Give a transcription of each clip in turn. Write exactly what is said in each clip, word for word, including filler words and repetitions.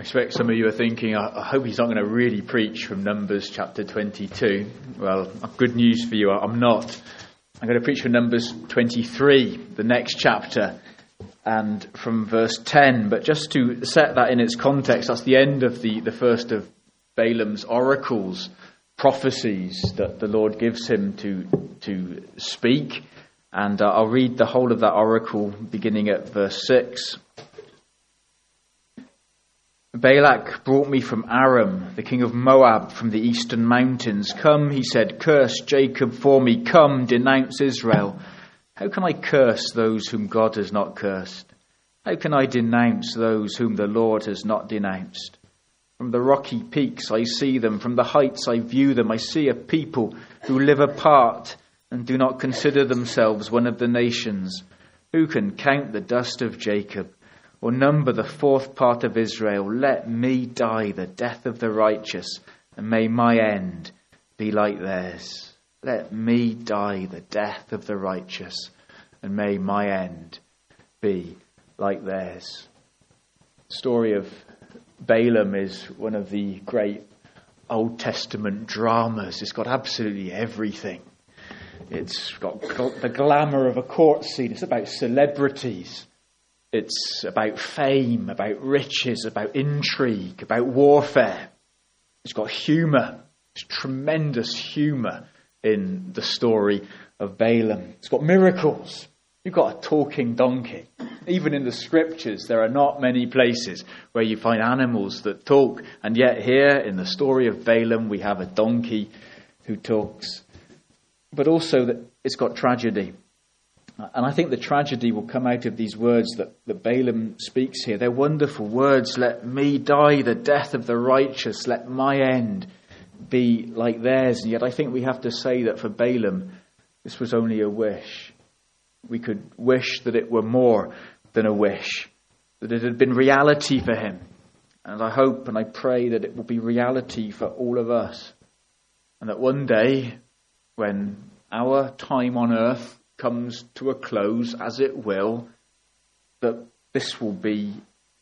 I expect some of you are thinking, I hope he's not going to really preach from Numbers chapter twenty-two. Well, good news for you, I'm not. I'm going to preach from Numbers twenty-three, the next chapter, and from verse ten. But just to set that in its context, that's the end of the, the first of Balaam's oracles, prophecies that the Lord gives him to, to speak. And uh, I'll read the whole of that oracle beginning at verse six. Balak brought me from Aram, the king of Moab, from the eastern mountains. Come, he said, curse Jacob for me. Come, denounce Israel. How can I curse those whom God has not cursed? How can I denounce those whom the Lord has not denounced? From the rocky peaks I see them. From the heights I view them. I see a people who live apart and do not consider themselves one of the nations. Who can count the dust of Jacob, or number the fourth part of Israel? Let me die the death of the righteous, and may my end be like theirs. Let me die the death of the righteous, and may my end be like theirs. The story of Balaam is one of the great Old Testament dramas. It's got absolutely everything. It's got the glamour of a court scene. It's about celebrities. It's about fame, about riches, about intrigue, about warfare. It's got humour. There's tremendous humour in the story of Balaam. It's got miracles. You've got a talking donkey. Even in the scriptures, there are not many places where you find animals that talk. And yet here, in the story of Balaam, we have a donkey who talks. But also that it's got tragedy. And I think the tragedy will come out of these words that, that Balaam speaks here. They're wonderful words. Let me die the death of the righteous. Let my end be like theirs. And yet I think we have to say that for Balaam, this was only a wish. We could wish that it were more than a wish, that it had been reality for him. And I hope and I pray that it will be reality for all of us. And that one day, when our time on earth comes to a close, as it will, that this will be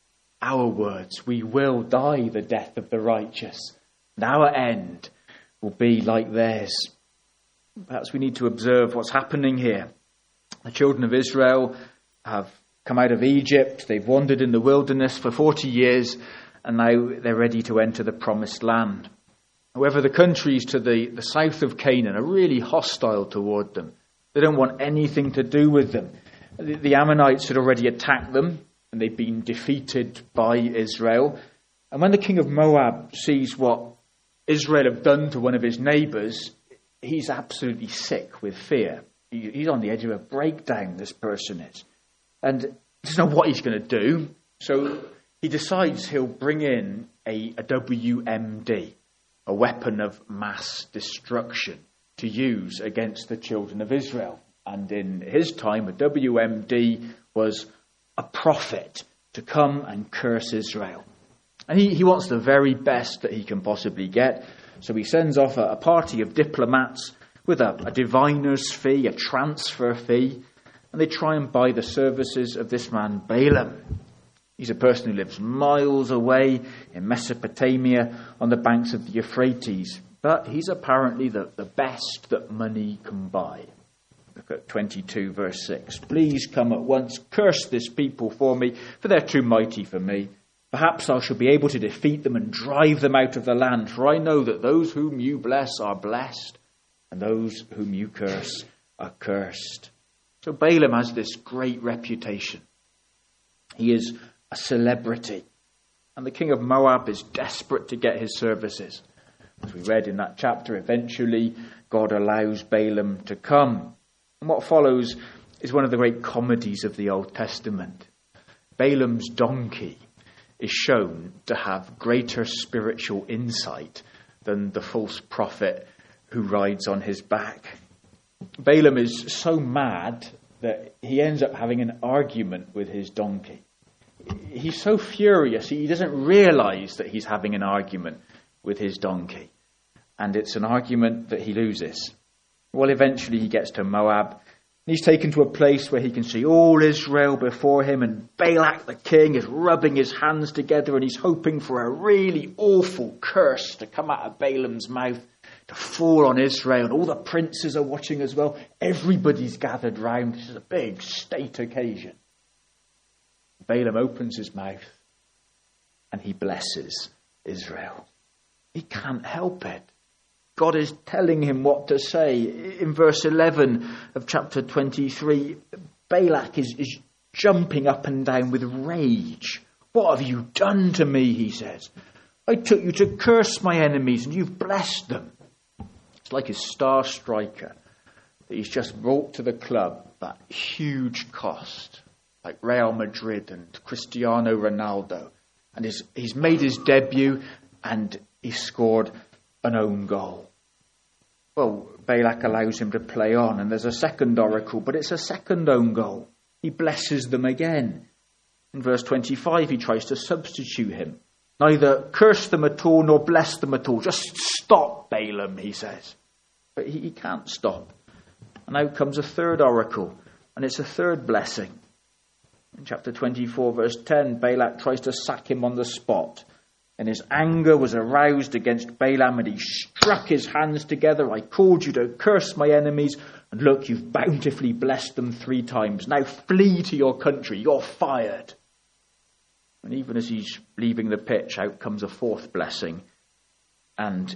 our words. We will die the death of the righteous, and our end will be like theirs. Perhaps we need to observe what's happening here. The children of Israel have come out of Egypt. They've wandered in the wilderness for forty years, and now they're ready to enter the promised land. However, the countries to the, the south of Canaan are really hostile toward them. They don't want anything to do with them. The, the Ammonites had already attacked them, and they'd been defeated by Israel. And when the king of Moab sees what Israel have done to one of his neighbours, he's absolutely sick with fear. He, he's on the edge of a breakdown, this person is. And he doesn't know what he's going to do. So he decides he'll bring in a, a W M D, a weapon of mass destruction, to use against the children of Israel. And in his time, a W M D was a prophet to come and curse Israel. And he, he wants the very best that he can possibly get. So he sends off a, a party of diplomats with a, a diviner's fee, a transfer fee, and they try and buy the services of this man, Balaam. He's a person who lives miles away in Mesopotamia on the banks of the Euphrates. But he's apparently the, the best that money can buy. Look at twenty-two verse six. Please come at once, curse this people for me, for they're too mighty for me. Perhaps I shall be able to defeat them and drive them out of the land. For I know that those whom you bless are blessed, and those whom you curse are cursed. So Balaam has this great reputation. He is a celebrity. And the king of Moab is desperate to get his services. As we read in that chapter, eventually God allows Balaam to come. And what follows is one of the great comedies of the Old Testament. Balaam's donkey is shown to have greater spiritual insight than the false prophet who rides on his back. Balaam is so mad that he ends up having an argument with his donkey. He's so furious, he doesn't realize that he's having an argument with his donkey. And it's an argument that he loses. Well, eventually he gets to Moab. He's taken to a place where he can see all Israel before him, and Balak the king is rubbing his hands together and he's hoping for a really awful curse to come out of Balaam's mouth to fall on Israel. And all the princes are watching as well. Everybody's gathered round. This is a big state occasion. Balaam opens his mouth and he blesses Israel. He can't help it. God is telling him what to say. In verse eleven of chapter twenty-three, Balak is, is jumping up and down with rage. What have you done to me, he says. I took you to curse my enemies and you've blessed them. It's like his star striker that he's just brought to the club at huge cost, like Real Madrid and Cristiano Ronaldo. And he's, he's made his debut and he scored an own goal. Well, Balak allows him to play on, and there's a second oracle, but it's a second own goal. He blesses them again. In verse twenty-five, he tries to substitute him. Neither curse them at all nor bless them at all. Just stop, Balaam, he says. But he, he can't stop. And out comes a third oracle, and it's a third blessing. In chapter twenty-four, verse ten, Balak tries to sack him on the spot. And his anger was aroused against Balaam, and he struck his hands together. I called you to curse my enemies, and look, you've bountifully blessed them three times. Now flee to your country, you're fired. And even as he's leaving the pitch, out comes a fourth blessing. And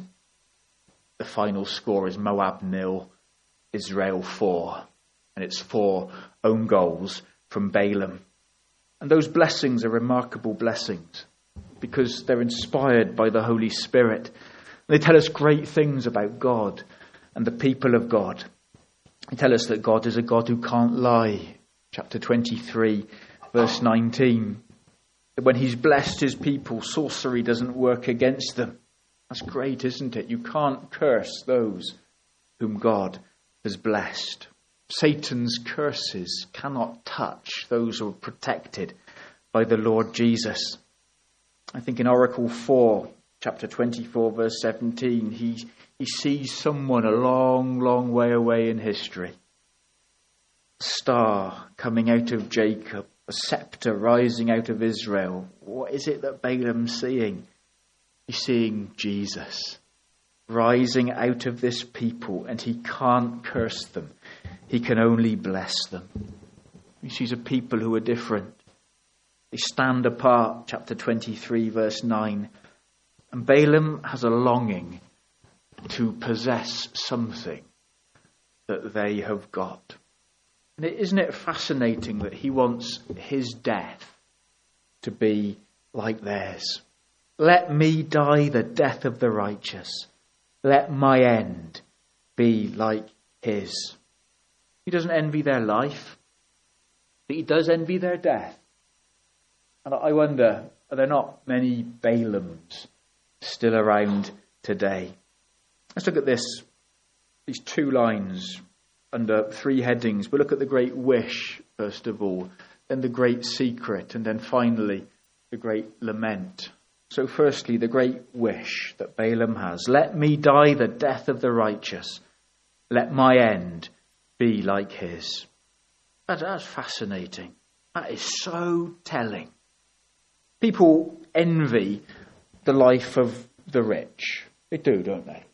the final score is Moab nil, Israel four. And it's four own goals from Balaam. And those blessings are remarkable blessings, because they're inspired by the Holy Spirit. They tell us great things about God and the people of God. They tell us that God is a God who can't lie. Chapter twenty-three, verse nineteen. That when he's blessed his people, sorcery doesn't work against them. That's great, isn't it? You can't curse those whom God has blessed. Satan's curses cannot touch those who are protected by the Lord Jesus. I think in Oracle four, chapter twenty-four, verse seventeen, he, he sees someone a long, long way away in history. A star coming out of Jacob, a scepter rising out of Israel. What is it that Balaam's seeing? He's seeing Jesus rising out of this people, and he can't curse them. He can only bless them. He sees a people who are different. They stand apart, chapter twenty-three, verse nine. And Balaam has a longing to possess something that they have got. And isn't it fascinating that he wants his death to be like theirs? Let me die the death of the righteous. Let my end be like his. He doesn't envy their life, but he does envy their death. And I wonder, are there not many Balaams still around today? Let's look at this, these two lines under three headings. We'll look at the great wish, first of all, then the great secret, and then finally the great lament. So firstly, the great wish that Balaam has. Let me die the death of the righteous. Let my end be like his. That, that's fascinating. That is so telling. People envy the life of the rich. They do, don't they?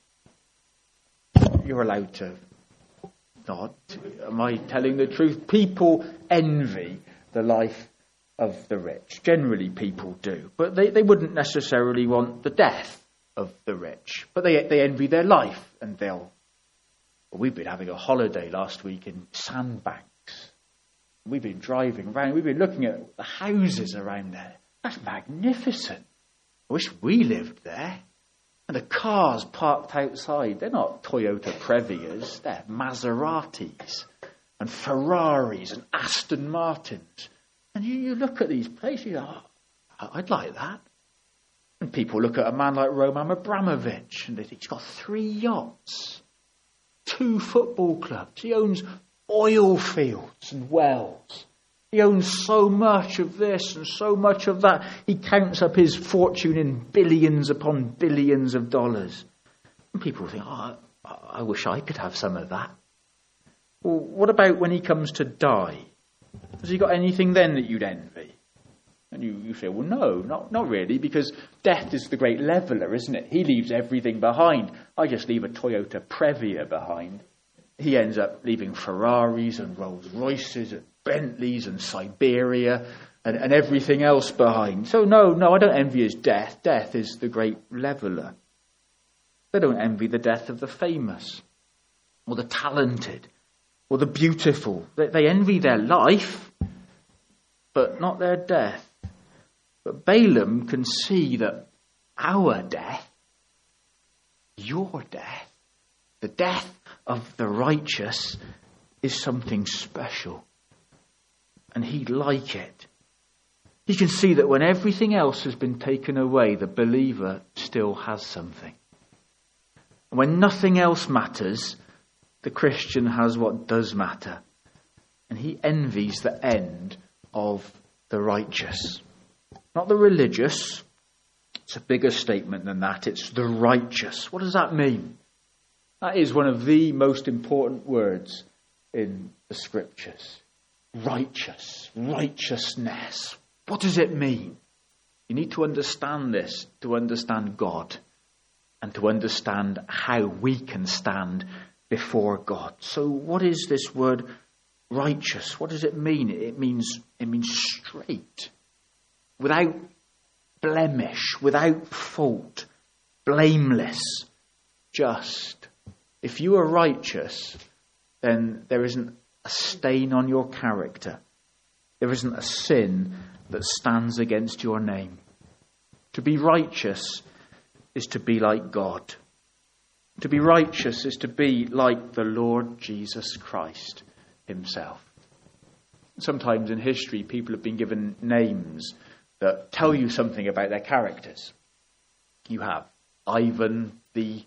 You're allowed to nod. Am I telling the truth? People envy the life of the rich. Generally people do. But they, they wouldn't necessarily want the death of the rich. But they they envy their life, and they'll... Well, we've been having a holiday last week in Sandbanks. We've been driving around. We've been looking at the houses around there. That's magnificent. I wish we lived there. And the cars parked outside, they're not Toyota Previas, they're Maseratis and Ferraris and Aston Martins. And you, you look at these places, you go, oh, I'd like that. And people look at a man like Roman Abramovich, and they think he's got three yachts, two football clubs, he owns oil fields and wells. He owns so much of this and so much of that. He counts up his fortune in billions upon billions of dollars. And people think, oh, I, I wish I could have some of that. Well, what about when he comes to die? Has he got anything then that you'd envy? And you, you say, well, no, not, not really, because death is the great leveller, isn't it? He leaves everything behind. I just leave a Toyota Previa behind. He ends up leaving Ferraris and Rolls Royces and Bentleys and Siberia and, and everything else behind. So no, no, I don't envy his death. Death is the great leveller. They don't envy the death of the famous or the talented or the beautiful. They, they envy their life, but not their death. But Balaam can see that our death, your death, the death of the righteous is something special. And he'd like it. He can see that when everything else has been taken away, the believer still has something. And when nothing else matters, the Christian has what does matter. And he envies the end of the righteous. Not the religious. It's a bigger statement than that. It's the righteous. What does that mean? That is one of the most important words in the scriptures. Righteous. Righteousness. What does it mean? You need to understand this to understand God and to understand how we can stand before God. So what is this word righteous? What does it mean? It means, it means straight. Without blemish, without fault, blameless, just. If you are righteous, then there isn't a stain on your character. There isn't a sin that stands against your name. To be righteous is to be like God. To be righteous is to be like the Lord Jesus Christ himself. Sometimes in history, people have been given names that tell you something about their characters. You have Ivan the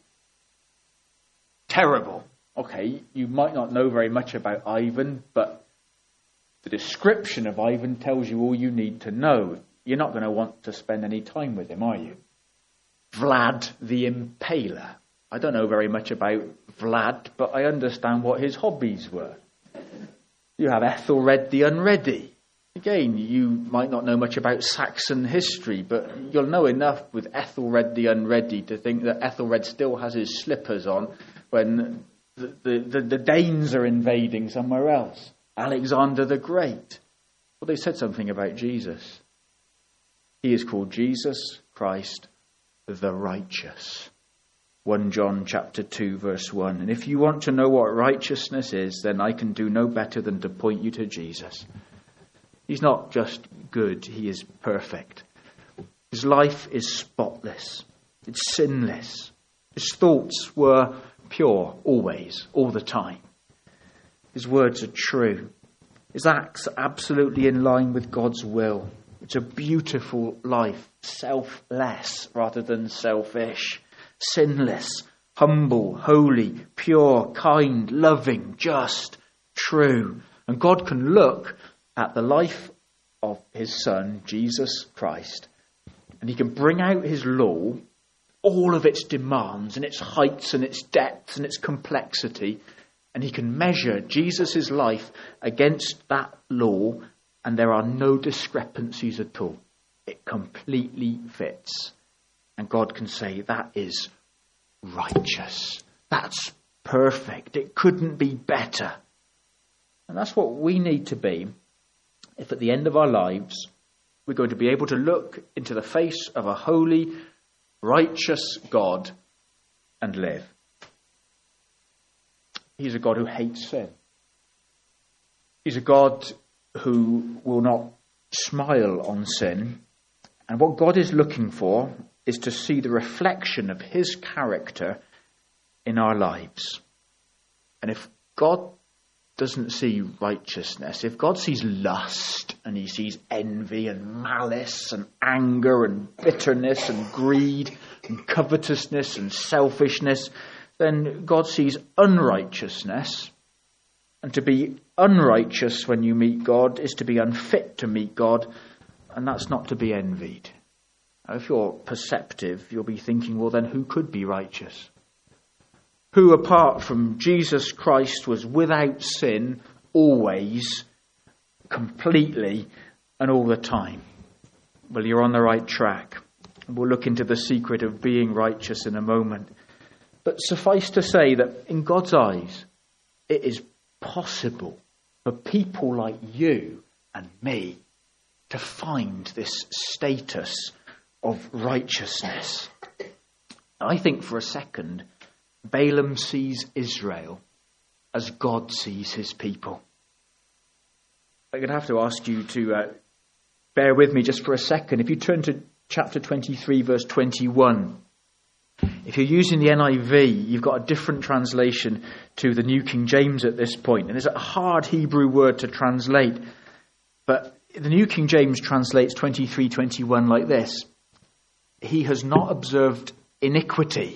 Terrible. Okay, you might not know very much about Ivan, but the description of Ivan tells you all you need to know. You're not going to want to spend any time with him, are you? Vlad the Impaler. I don't know very much about Vlad, but I understand what his hobbies were. You have Ethelred the Unready. Again, you might not know much about Saxon history, but you'll know enough with Ethelred the Unready to think that Ethelred still has his slippers on when the, the, the, the Danes are invading somewhere else. Alexander the Great. Well, they said something about Jesus. He is called Jesus Christ the Righteous. First John chapter two verse one. And if you want to know what righteousness is, then I can do no better than to point you to Jesus. He's not just good, he is perfect. His life is spotless. It's sinless. His thoughts were pure, always, all the time. His words are true. His acts are absolutely in line with God's will. It's a beautiful life, selfless rather than selfish, sinless, humble, holy, pure, kind, loving, just, true. And God can look at the life of his Son, Jesus Christ, and he can bring out his law, all of its demands and its heights and its depths and its complexity, and he can measure Jesus' life against that law, and there are no discrepancies at all. It completely fits. And God can say, that is righteous. That's perfect. It couldn't be better. And that's what we need to be if at the end of our lives we're going to be able to look into the face of a holy, righteous God and live. He's a God who hates sin. He's a God who will not smile on sin. And what God is looking for is to see the reflection of his character in our lives. And if God doesn't see righteousness, if God sees lust and he sees envy and malice and anger and bitterness and greed and covetousness and selfishness, then God sees unrighteousness. And to be unrighteous when you meet God is to be unfit to meet God, and that's not to be envied. Now, if you're perceptive, you'll be thinking, well, then who could be righteous? who apart from Jesus Christ was without sin always, completely, and all the time. Well, you're on the right track. We'll look into the secret of being righteous in a moment. But suffice to say that in God's eyes, it is possible for people like you and me to find this status of righteousness. I think for a second, Balaam sees Israel as God sees his people. I'm going to have to ask you to uh, bear with me just for a second. If you turn to chapter twenty-three, verse twenty-one, if you're using the N I V, you've got a different translation to the New King James at this point. And it's a hard Hebrew word to translate. But the New King James translates twenty-three twenty-one like this. He has not observed iniquity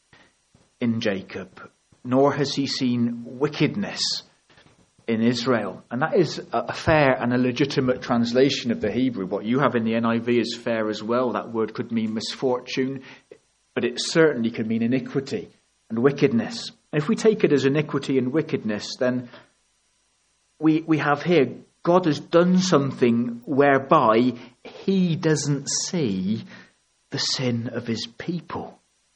in Jacob, nor has he seen wickedness in Israel. And that is a fair and a legitimate translation of the Hebrew. What you have in the N I V is fair as well. That word could mean misfortune, but it certainly can mean iniquity and wickedness. And if we take it as iniquity and wickedness, then we we have here, God has done something whereby he doesn't see the sin of his people.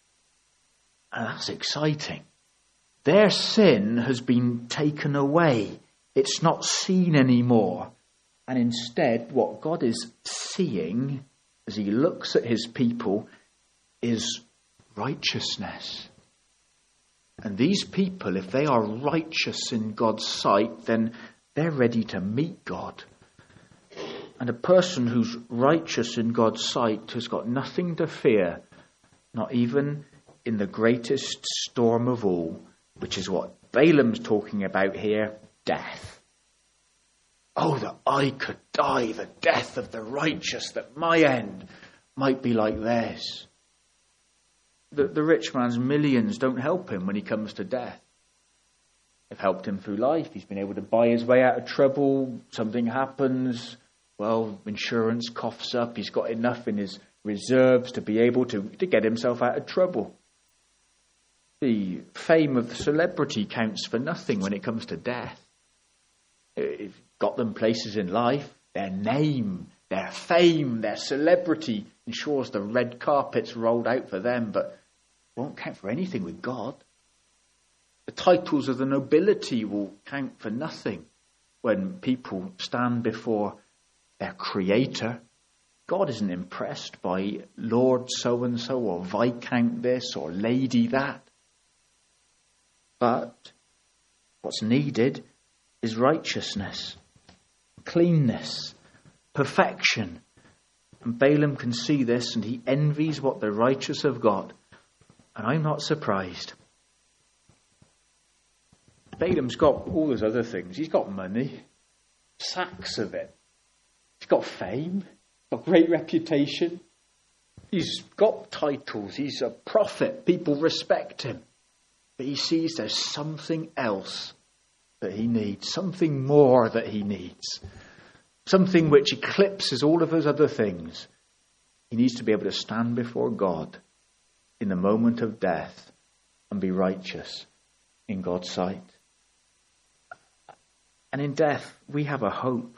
And that's exciting. Their sin has been taken away. It's not seen anymore. And instead, what God is seeing as he looks at his people is righteousness. And these people, if they are righteous in God's sight, then they're ready to meet God. And a person who's righteous in God's sight has got nothing to fear, not even in the greatest storm of all, which is what Balaam's talking about here, death. Oh, that I could die the death of the righteous, that my end might be like theirs. The, the rich man's millions don't help him when he comes to death. They've helped him through life. He's been able to buy his way out of trouble. Something happens. Well, insurance coughs up. He's got enough in his reserves to be able to, to get himself out of trouble. The fame of the celebrity counts for nothing when it comes to death. It's got them places in life. Their name, their fame, their celebrity ensures the red carpet's rolled out for them, but won't count for anything with God. The titles of the nobility will count for nothing when people stand before their creator. God isn't impressed by Lord so-and-so or Viscount this or Lady that. But what's needed is righteousness, cleanness, perfection. And Balaam can see this and he envies what the righteous have got. And I'm not surprised. Balaam's got all those other things. He's got money, sacks of it. He's got fame, got great reputation. He's got titles. He's a prophet. People respect him. But he sees there's something else that he needs, something more that he needs, something which eclipses all of those other things. He needs to be able to stand before God in the moment of death and be righteous in God's sight. And in death, we have a hope.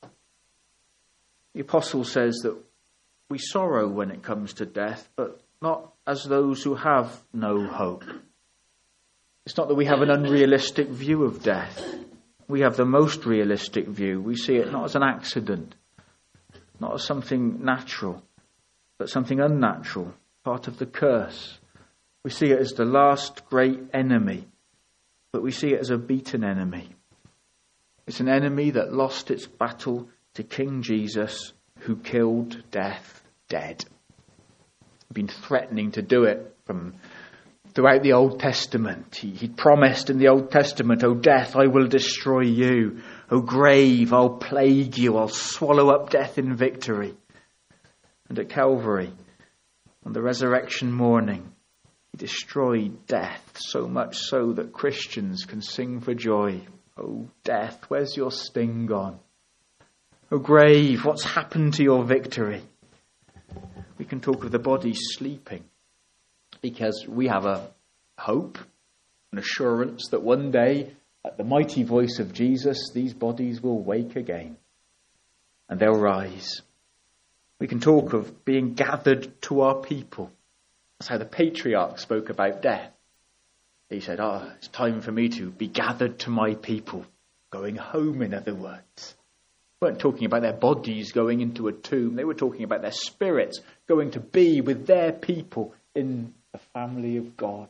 The apostle says that we sorrow when it comes to death, but not as those who have no hope. It's not that we have an unrealistic view of death. We have the most realistic view. We see it not as an accident, not as something natural, but something unnatural, part of the curse. We see it as the last great enemy, but we see it as a beaten enemy. It's an enemy that lost its battle to King Jesus, who killed death dead. He'd been threatening to do it from throughout the Old Testament. He, he promised in the Old Testament, "O death, I will destroy you. O grave, I'll plague you. I'll swallow up death in victory." And at Calvary, on the resurrection morning, he destroyed death, so much so that Christians can sing for joy. "O death, where's your sting gone? O grave, what's happened to your victory?" We can talk of the body sleeping because we have a hope An assurance that one day, at the mighty voice of Jesus, these bodies will wake again and they'll rise. We can talk of being gathered to our people. That's how the patriarch spoke about death. He said, oh, it's time for me to be gathered to my people. Going home, in other words. They weren't talking about their bodies going into a tomb. They were talking about their spirits going to be with their people in the family of God.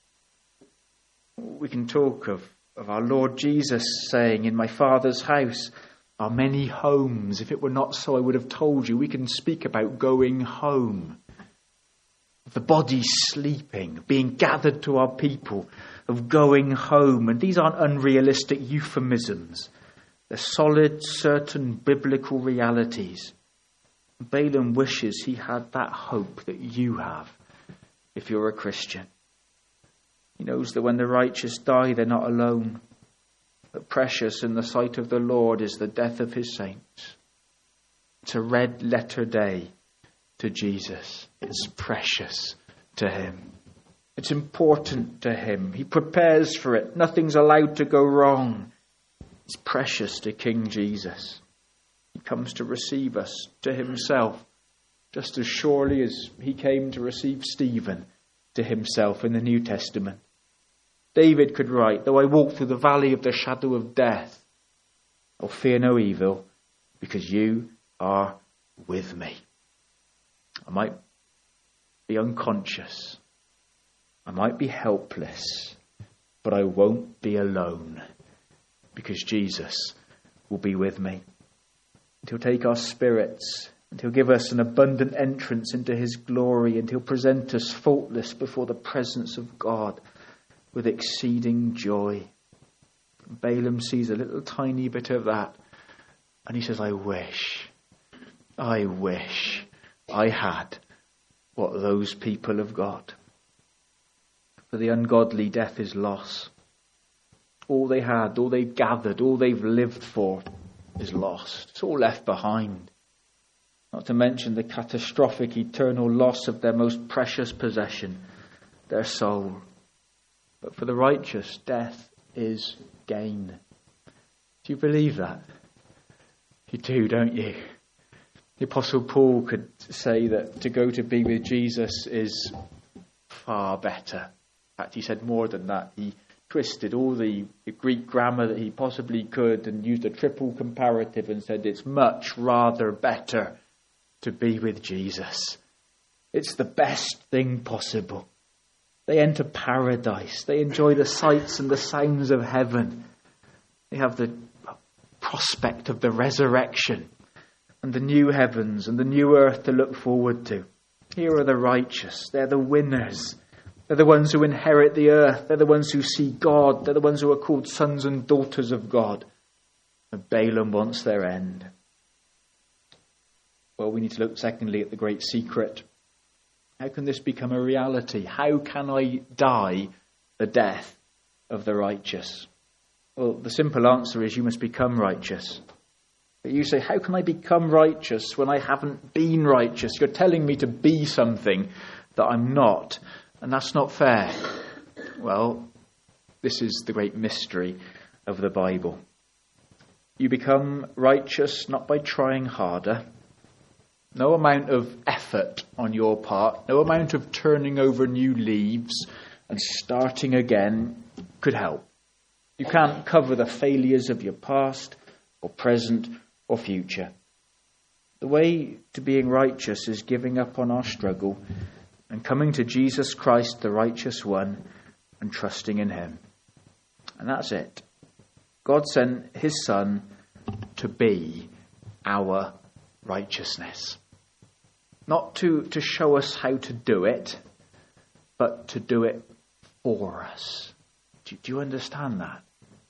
We can talk of, of our Lord Jesus saying, in my Father's house are many homes. If it were not so, I would have told you. We can speak about going home. The body sleeping, being gathered to our people, of going home. And these aren't unrealistic euphemisms. They're solid, certain biblical realities. Balaam wishes he had that hope that you have if you're a Christian. He knows that when the righteous die, they're not alone. But precious in the sight of the Lord is the death of his saints. It's a red letter day to Jesus. It's precious to him. It's important to him. He prepares for it. Nothing's allowed to go wrong. It's precious to King Jesus. He comes to receive us to himself, just as surely as he came to receive Stephen to himself in the New Testament. David could write, though I walk through the valley of the shadow of death, I'll fear no evil, because you are with me. I might be unconscious. I might be helpless, but I won't be alone, because Jesus will be with me. And he'll take our spirits, and he'll give us an abundant entrance into his glory, and he'll present us faultless before the presence of God with exceeding joy. Balaam sees a little tiny bit of that, and he says, I wish, I wish I had what those people have got. For the ungodly, death is loss. All they had, all they've gathered, all they've lived for is lost. It's all left behind. Not to mention the catastrophic eternal loss of their most precious possession, their soul. But for the righteous, death is gain. Do you believe that? You do, don't you? The Apostle Paul could say that to go to be with Jesus is far better. In fact, he said more than that. He twisted all the, the Greek grammar that he possibly could and used a triple comparative and said it's much rather better to be with Jesus. It's the best thing possible. They enter paradise. They enjoy the sights and the sounds of heaven. They have the prospect of the resurrection and the new heavens and the new earth to look forward to. Here are the righteous. They're the winners. They're the ones who inherit the earth. They're the ones who see God. They're the ones who are called sons and daughters of God. And Balaam wants their end. Well, we need to look secondly at the great secret. How can this become a reality? How can I die the death of the righteous? Well, the simple answer is you must become righteous. But you say, how can I become righteous when I haven't been righteous? You're telling me to be something that I'm not, and that's not fair. Well, this is the great mystery of the Bible. You become righteous not by trying harder. No amount of effort on your part, no amount of turning over new leaves and starting again could help. You can't cover the failures of your past or present or future. The way to being righteous is giving up on our struggle and coming to Jesus Christ, the righteous one, and trusting in him. And that's it. God sent his Son to be our righteousness. Not to, to show us how to do it, but to do it for us. Do, do you understand that?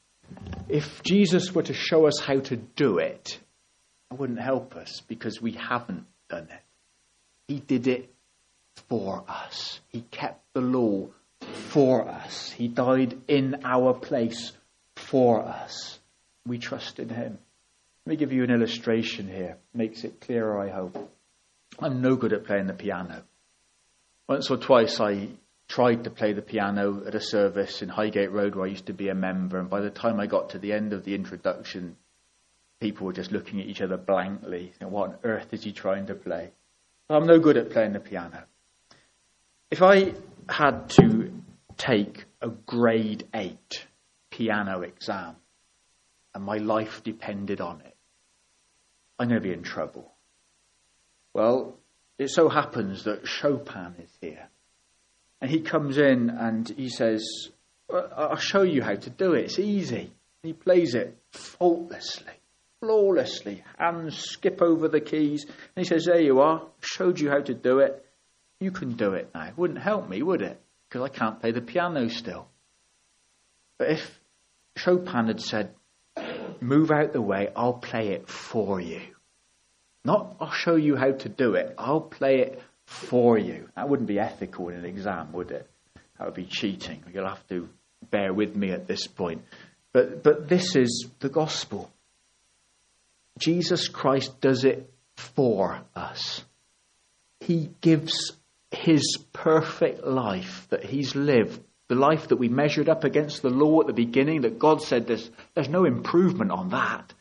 If Jesus were to show us how to do it, it wouldn't help us because we haven't done it. He did it for us. He kept the law for us. He died in our place for us. We trust in him. Let me give you an illustration here. Makes it clearer, I hope. I'm no good at playing the piano. Once or twice I tried to play the piano at a service in Highgate Road where I used to be a member, and by the time I got to the end of the introduction, people were just looking at each other blankly. You know, what on earth is he trying to play? Well, I'm no good at playing the piano. If I had to take a grade eight piano exam and my life depended on it, I'm going to be in trouble. Well, it so happens that Chopin is here. And he comes in and he says, well, I'll show you how to do it. It's easy. He plays it faultlessly, flawlessly. Hands skip over the keys. And he says, there you are. Showed you how to do it. You can do it now. It wouldn't help me, would it? Because I can't play the piano still. But if Chopin had said, move out the way, I'll play it for you. Not, I'll show you how to do it. I'll play it for you. That wouldn't be ethical in an exam, would it? That would be cheating. You'll have to bear with me at this point. But but this is the gospel. Jesus Christ does it for us. He gives his perfect life that he's lived, the life that we measured up against the law at the beginning, that God said there's, there's no improvement on that.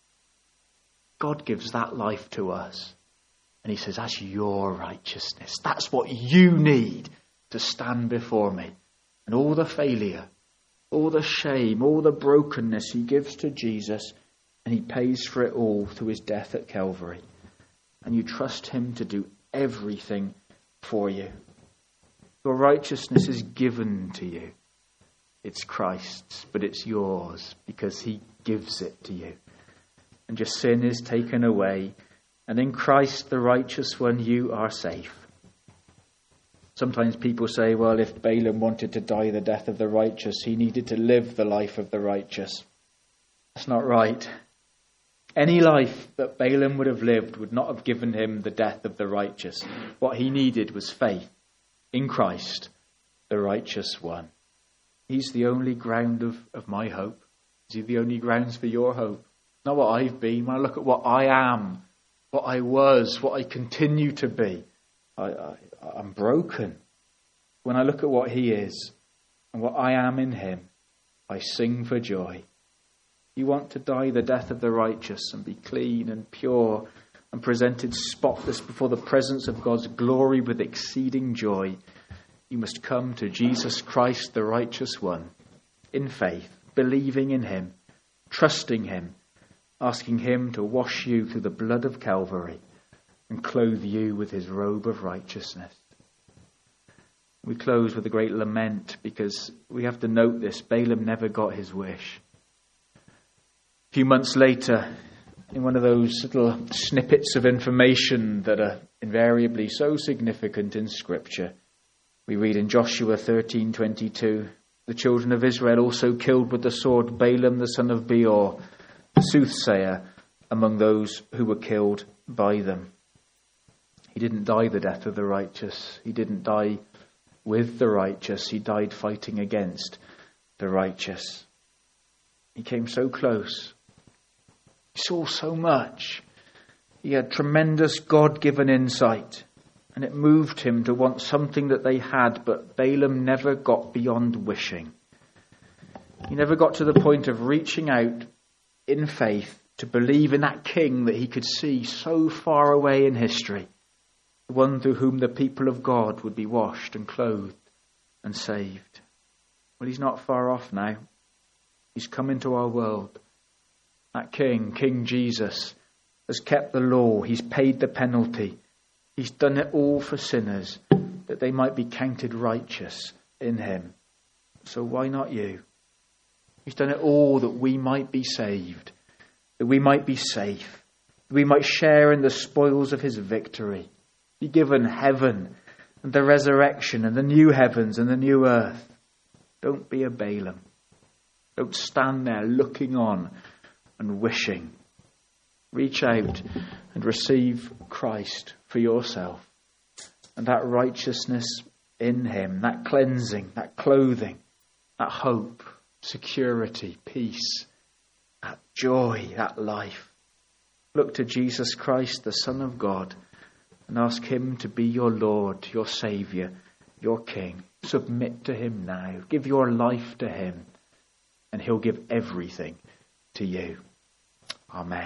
God gives that life to us. And he says, that's your righteousness. That's what you need to stand before me. And all the failure, all the shame, all the brokenness he gives to Jesus, and he pays for it all through his death at Calvary. And you trust him to do everything for you. Your righteousness is given to you. It's Christ's, but it's yours because he gives it to you. And your sin is taken away. And in Christ, the righteous one, you are safe. Sometimes people say, well, if Balaam wanted to die the death of the righteous, he needed to live the life of the righteous. That's not right. Any life that Balaam would have lived would not have given him the death of the righteous. What he needed was faith in Christ, the righteous one. He's the only ground of, of my hope. Is he the only grounds for your hope? Not what I've been. When I look at what I am, what I was, what I continue to be, I, I, I'm broken. When I look at what he is and what I am in him, I sing for joy. You want to die the death of the righteous and be clean and pure and presented spotless before the presence of God's glory with exceeding joy. You must come to Jesus Christ, the righteous one, in faith, believing in him, trusting him, asking him to wash you through the blood of Calvary and clothe you with his robe of righteousness. We close with a great lament because we have to note this. Balaam never got his wish. A few months later, in one of those little snippets of information that are invariably so significant in Scripture, we read in Joshua thirteen twenty-two, the children of Israel also killed with the sword Balaam the son of Beor, the soothsayer, among those who were killed by them. He didn't die the death of the righteous. He didn't die with the righteous. He died fighting against the righteous. He came so close. He saw so much. He had tremendous God-given insight, and it moved him to want something that they had, but Balaam never got beyond wishing. He never got to the point of reaching out in faith to believe in that king that he could see so far away in history, the one through whom the people of God would be washed and clothed and saved. Well, he's not far off now. He's come into our world. That king, King Jesus, has kept the law. He's paid the penalty. He's done it all for sinners, that they might be counted righteous in him. So why not you? He's done it all that we might be saved, that we might be safe, that we might share in the spoils of his victory, be given heaven and the resurrection and the new heavens and the new earth. Don't be a Balaam. Don't stand there looking on and wishing. Reach out and receive Christ for yourself. And that righteousness in him, that cleansing, that clothing, that hope, security, peace, that joy, that life. Look to Jesus Christ, the Son of God, and ask him to be your Lord, your Saviour, your King. Submit to him now. Give your life to him, and he'll give everything to you. Amen.